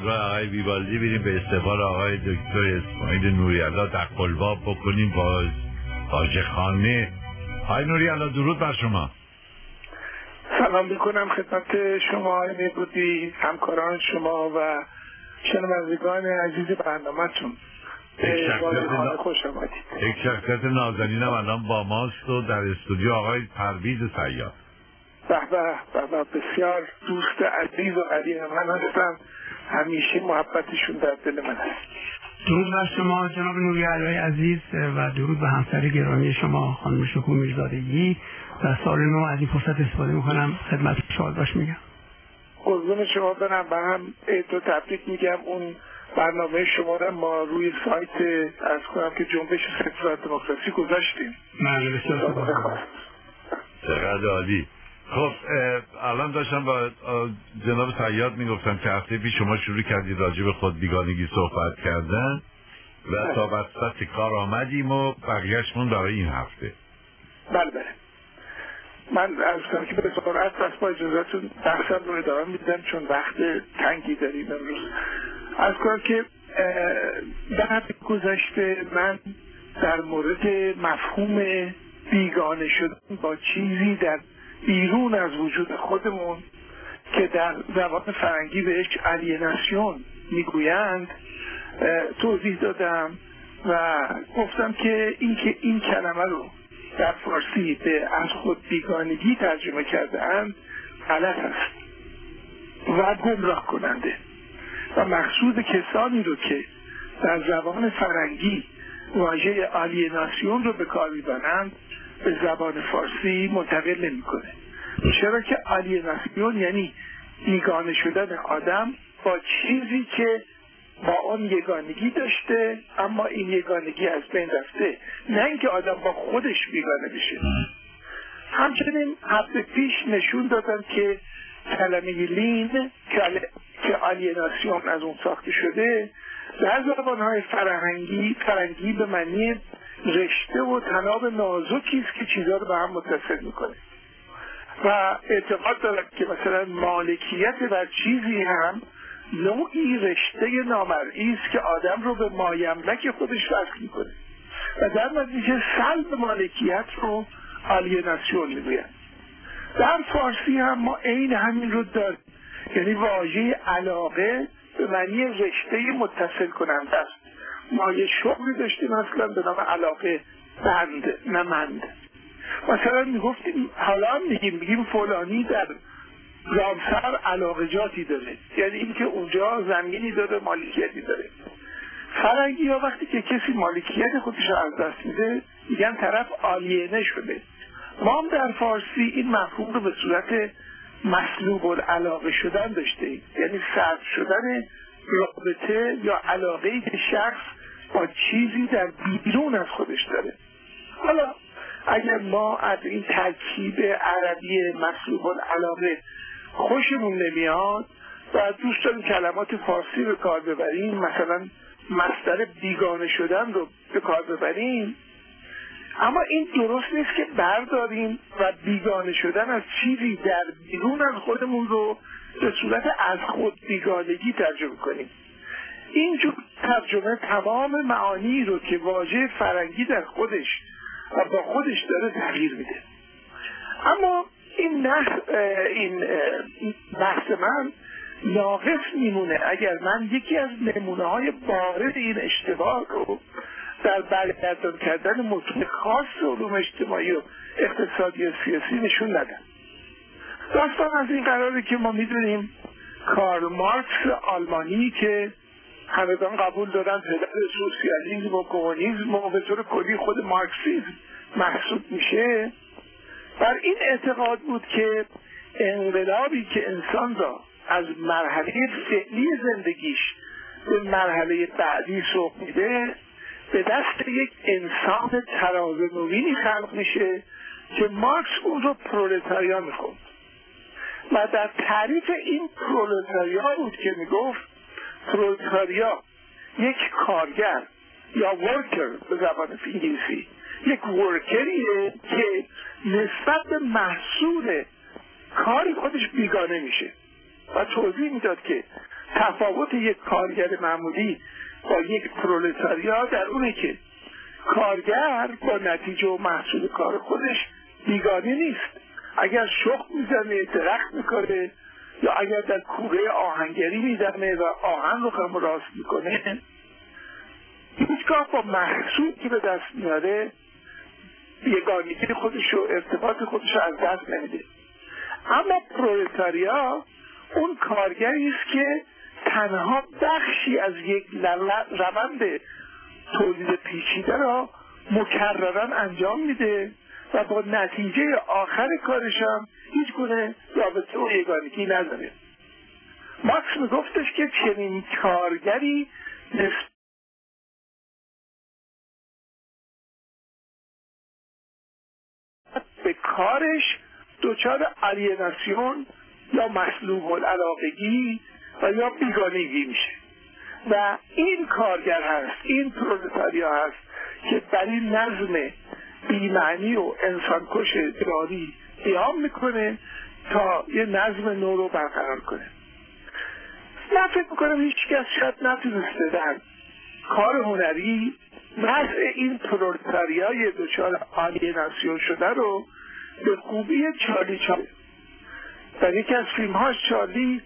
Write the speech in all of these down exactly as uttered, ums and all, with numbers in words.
همراه آقای ویوالدی بریم به استقبال آقای دکتر اسماعیل نوری‌الله در قلباب بکنیم با حاج خانه. آقای نوری‌الله درود بر شما. سلام میکنم خدمت شما آقای میبودی، همکاران شما و شنوندگان عزیز برنامه‌تون. یک شخصیت, نا... خوش آمدید. یک شخصیت نازنین هم الان با ماست و در استودیو آقای پرویز صیاد. به به به بسیار دوست عزیز و قدیم من هستن، همیشه محبتشون در دل من هست. درود بر شما جناب نوری‌الله عزیز و درود به همسر گرامی شما خانم شکوه میرزادگی. و سال نو از این فرصت استفاده میکنم خدمت شاد باش میگم. قربون شما برم و هم عید و تبریک میگم. اون برنامه شما را ما روی سایت از کنم که جنبش سکولار دموکراسی گذاشتیم. من بسیار چقدر عالی. خب الان داشتم با جناب صیاد میگفتم که هفته پیش شما شروع کردید راجع به خود بیگانگی صحبت کردن و تا وسط کار آمدیم و بقیه‌شمون برای این هفته. بله بله. من از کنم که به سرعت بس با اجازهتون بحثم رو ادامه میدم چون وقت تنگی داریم امروز. از کنم که در هفته گذشته من در مورد مفهوم بیگانه شدن با چیزی در بیرون از وجود خودمون که در زبان فرنگی بهش الیناسیون میگویند توضیح دادم و گفتم که این که این کلمه رو در فارسی به از خود بیگانگی ترجمه کرده اند غلط است و گمراه کننده و مقصود کسانی رو که در زبان فرنگی واژه الیناسیون رو به کار میبرند به زبان فارسی منتقل نمی‌کنه. چرا که الیناسیون یعنی بیگانه شدن آدم با چیزی که با اون یگانگی داشته اما این یگانگی از بین رفته، نه اینکه آدم با خودش بیگانه بشه. همچنین هفته پیش نشون دادن که کلمه لین که الیناسیون از اون ساخته شده در زبان‌های فرهنگی فرنگی به معنی رشته و تناب نازکی است که چیزها رو به هم متصل میکنه و اعتقاد دارد که مثلا مالکیت بر چیزی هم نوعی رشته نامرئی است که آدم رو به مایملک خودش وصل میکنه و در نتیجه سلب مالکیت رو الیناسیون میگویند. در فارسی هم ما عین همین رو داریم، یعنی واژه علاقه به معنی رشته متصل کننده است. ما یه شغلی داشتیم مثلا به نام علاقه بند نمند. مثلا میگفتیم حالا هم میگیم میگیم فلانی در رامسر علاقه جاتی داره، یعنی اینکه اونجا زمینی داره مالکیتی داره. فرنگی ها وقتی که کسی مالکیت خودش رو از دست میده میگن طرف آلینه شده. ما هم در فارسی این مفهوم رو به صورت مسلوب العلاقه شدن داشتیم، یعنی سلب شدن رابطه یا علاقه‌ای که شخص با چیزی در بیرون از خودش داره. حالا اگر ما از این ترکیب عربی مسلوب العلاقه خوشمون نمیاد و دوست داریم کلمات فارسی به کار ببریم، مثلا مصدر بیگانه شدن رو به کار ببریم، اما این درست نیست که برداریم و بیگانه شدن از چیزی در بیرون از خودمون رو به صورت از خود بیگانگی ترجمه کنیم. اینجور ترجمه تمام معانی رو که واژه فرنگی در خودش و با خودش داره تغییر میده. اما این نح... این بحث من ناقص میمونه اگر من یکی از نمونه های بارز این اشتباه رو در برگردان کردن متون خاص علوم اجتماعی و اقتصادی و سیاسی نشون ندم. داستان از این قراره که ما میدونیم کارل مارکس آلمانی که همگان قبول دارن پدر سوسیالیسم و کمونیسم و به طور کلی خود مارکسیسم محسوب میشه، بر این اعتقاد بود که انقلابی که انسان را از مرحله فعلی زندگیش به مرحله بعدی سوق میده به دست یک انسان ترازنوینی خلق میشه که مارکس اون رو پرولتاریا میخوند و در تعریف این پرولتاریا بود که میگفت پرولتاریا یک کارگر یا ورکر به زبان انگلیسی، یک ورکریه که نسبت به محصول کاری خودش بیگانه میشه و توضیح میداد که تفاوت یک کارگر معمولی با یک پرولتاریا در اونه که کارگر با نتیجه و محصول کار خودش بیگانه نیست. اگر شخم میزنه، درخت میکنه، یا اگر در کوره آهنگری میزنه و آهن رو خم راست میکنه، هیچگاه با محصول که به دست میاره بیگانگی خودش و ارتباط خودش از دست نمیده. اما پرولتاریا اون کارگری است که تنها بخشی از یک روند تولید پیچیده را مکررن انجام میده و با نتیجه آخر کارش هم هیچ گونه رابطه و یگانگی نداره. مارکس میگفتش که چنین کارگری نسبت به کارش دچار الیناسیون یا مسلوب العلاقگی و یا بیگانگی میشه و این کارگر هست، این پرولتاریا هست که بر این نظم بی‌معنی و انسانکش اداری قیام میکنه تا یه نظم نو رو برقرار کنه. من فکر میکنم هیچ کس شاید نتونسته در کار هنری وضع این پرولتاریای دچار آلیناسیون شده رو به خوبی چارلی چاپلین. در یکی از فیلم هاش چارلی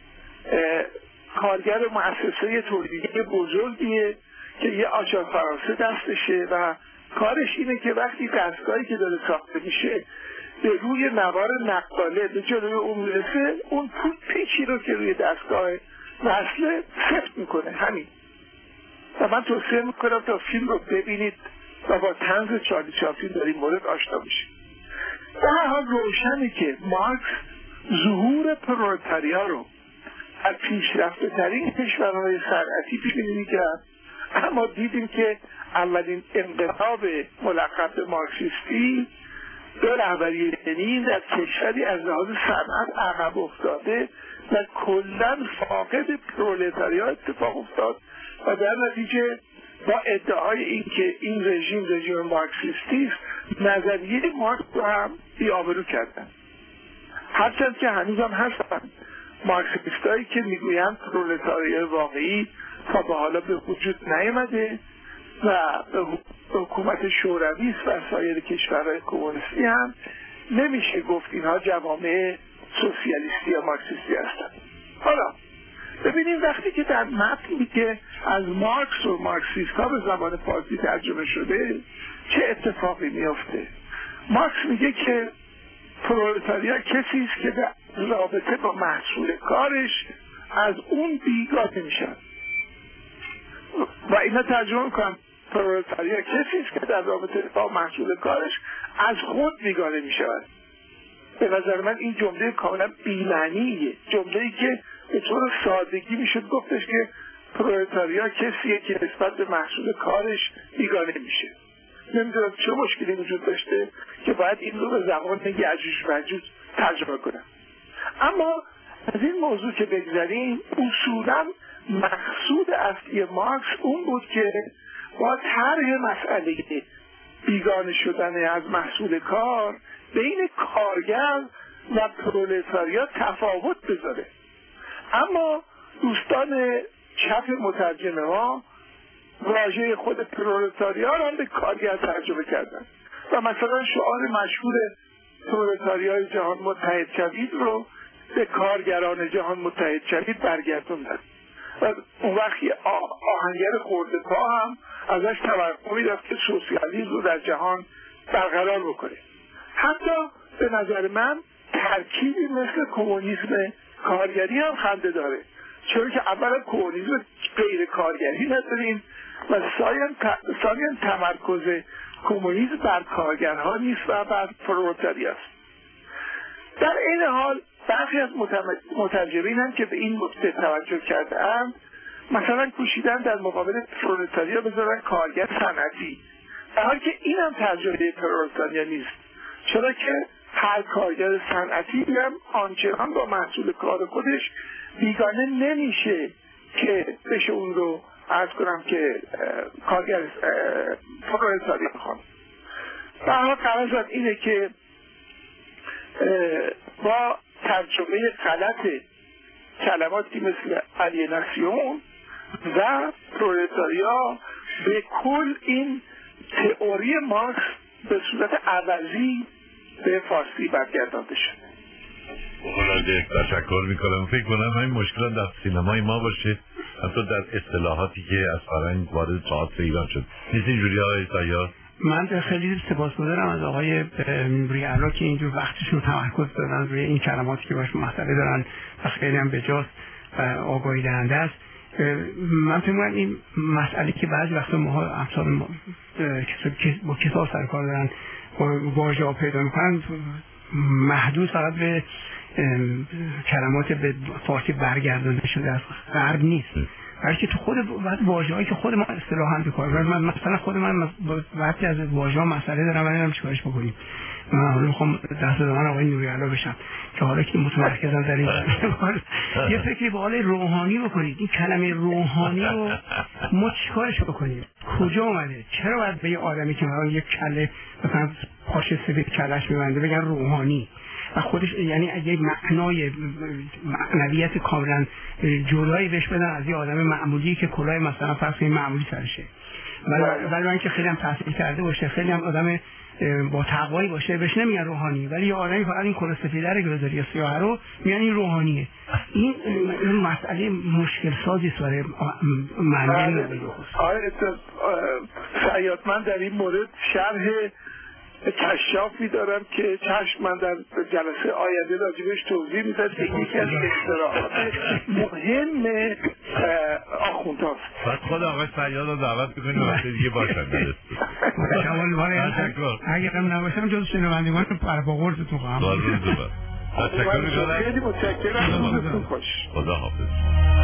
کارگر مؤسسه تولیدی بزرگیه که یه آچار فرانسه دستشه و کارش اینه که وقتی دستگاهی که داره ساخته میشه به روی نوار نقاله به جلوی اون میرسه، اون پیچی رو که روی دستگاه وصله سفت میکنه. همین. و من توصیه میکنم تا فیلم رو ببینید و با طنز چارلی چاپلین در این مورد آشنا بشید. در هر حال روشنه که مارکس ظهور پرولتاریا رو از پیشرفته ترین کشورهای صنعتی پیش بینی کرد، اما دیدیم که اولین انقلاب ملقب مارکسیستی به رهبری لنین در کشوری از لحاظ صنعت عقب افتاده و کلاً فاقد پرولتاریا اتفاق افتاد و در نتیجه با ادعای این که این رژیم رژیم مارکسیستی است، نظریه مارکس رو هم بی‌آبرو کردن. هرچند که هنوز هم هستن مارکسیستایی که میگویند پرولتاریای واقعی تا به حالا به وجود نیامده و به حکومت شوروی و سایر کشورهای کمونیستی هم نمیشه گفت اینها جوامع سوسیالیستی یا مارکسیستی هستند. حالا ببینیم وقتی که در متنی که از مارکس و مارکسیست ها به زبان فارسی ترجمه شده چه اتفاقی میفته. مارکس میگه که پرولتاریا کسی است که در رابطه با محصول کارش از اون بیگانه میشن و اینا ترجمه میکنم پرولتاریا کسی است که در رابطه با محصول کارش از خود بیگانه میشود. به نظر من این جمله کاملا بی‌معنیه، جمله‌ای که به طور سادگی میشد گفتش که پرولتاریا کسیه که نسبت به محصول کارش بیگانه میشه. نمیدونم چه مشکلی وجود داشته که باید این رو به زبان یعجوج ماجوج ترجمه کنم. اما از این موضوع که بگذاریم، اصولا مقصود اصلی مارکس اون بود که با طرح مسئله بیگانه شدن از محصول کار بین کارگر و پرولتاریا تفاوت بذاره. اما دوستان چپ مترجمه ها واژه خود پرولتاریا را به کارگر ترجمه کردن و مثلا شعار مشهور پرولتاریای جهان متحد شوید رو به کارگران جهان متحد شوید برگردوندن و اون وقت آهنگر خورده پا هم ازش توقع می‌داشت که سوسیالیسم رو در جهان برقرار بکنه. حتی به نظر من ترکیبی مثل کمونیسم کارگری هم خنده داره، چون که اولا کمونیسم غیر کارگری نداریم و ثانیاً تمرکز کمونیسم بر کارگرها نیست و بر پرولتاریا است. در این حال برخی از مترجمین هم که به این نکته توجه کرده‌اند مثلا کوشیدن در مقابل پرولتاریا بذارن کارگر صنعتی، در حالی که این هم ترجمه پرولتاریا نیست، چرا که هر کارگر صنعتی هم آنچنان با محصول کار خودش بیگانه نمیشه که بشه اون رو عرض کنم که کارگر پرولتاریا خواهد. در حال قرار اینه که با ترجمه غلط کلماتی مثل الیناسیون و پرولتاریا به کل این تئوری مارکس به صورت عوضی به فارسی برگردانده شد. بخوره تشکر میکنم. فکر کنم همین مشکلات در سینمای ما باشه، حتی در اصطلاحاتی که از فرهنگ وارد تئاتر ایران شد. نیست اینجوری آقای سیار؟ من خیلی سپاسگزارم از آقای نوری‌علا که اینجور وقتشون تمرکز دادن روی این کلماتی که باش مسئله دارن و خیلی هم بجاست و آگاهی دهنده است. من فکر می‌کنم این مسئله که بعضی وقتا ما امثال ما که با کتاب سر کار دارن واژه‌ها پیدا می‌کنن محدود فقط به کلمات به فارسی برگردانده شده از غرب نیست، بلکه تو خود واژه‌هایی که خود ما اصطلاحاً به کار می‌بریم. مثلا خود من وقتی از واژه‌ها مسئله دارم نمی‌دونم چیکارش بکنیم. من حالا می‌خوام دست من آقای نوری‌علا بشم که حالا که متمرکزم در این یه فکری به حال روحانی بکنید. این کلمه روحانی رو ما چیکارش بکنیم؟ کجا اومده؟ چرا باید به یه آدمی که مثلا یک کله مثلا پاش سفید کلهش می‌بنده بگن روحانی و خودش یعنی یک معنای معنویت کاملا جدایی بهش بدن از یه آدم معمولی که کلاه مثلا فرض کنید معمولی سرشه، ولی من که خیلی هم تحصیل کرده باشه، خیلی هم آدم با تقوایی باشه، بهش نمیگن روحانی، ولی یه آدمی فقط این کلاه سفیده رو گذاری یا سیاه رو میگن این روحانیه. این این مسئله مشکل سازی است برای معنی. آره شاید من در این مورد شرح کشافی دارم که چشم من در جلسه آینده راجبش توضیح میدم که یکی از اختراعات مهم آخوندهاست. بعد خود آقای سیاد رو دعوت بکنیم وقتی دیگه باشن تشکر. اگر هم نباشم جز شنوندگان پرپاقرزتون خواهم. تشکر میکنم. خیلی متشکرم. خدا حافظ.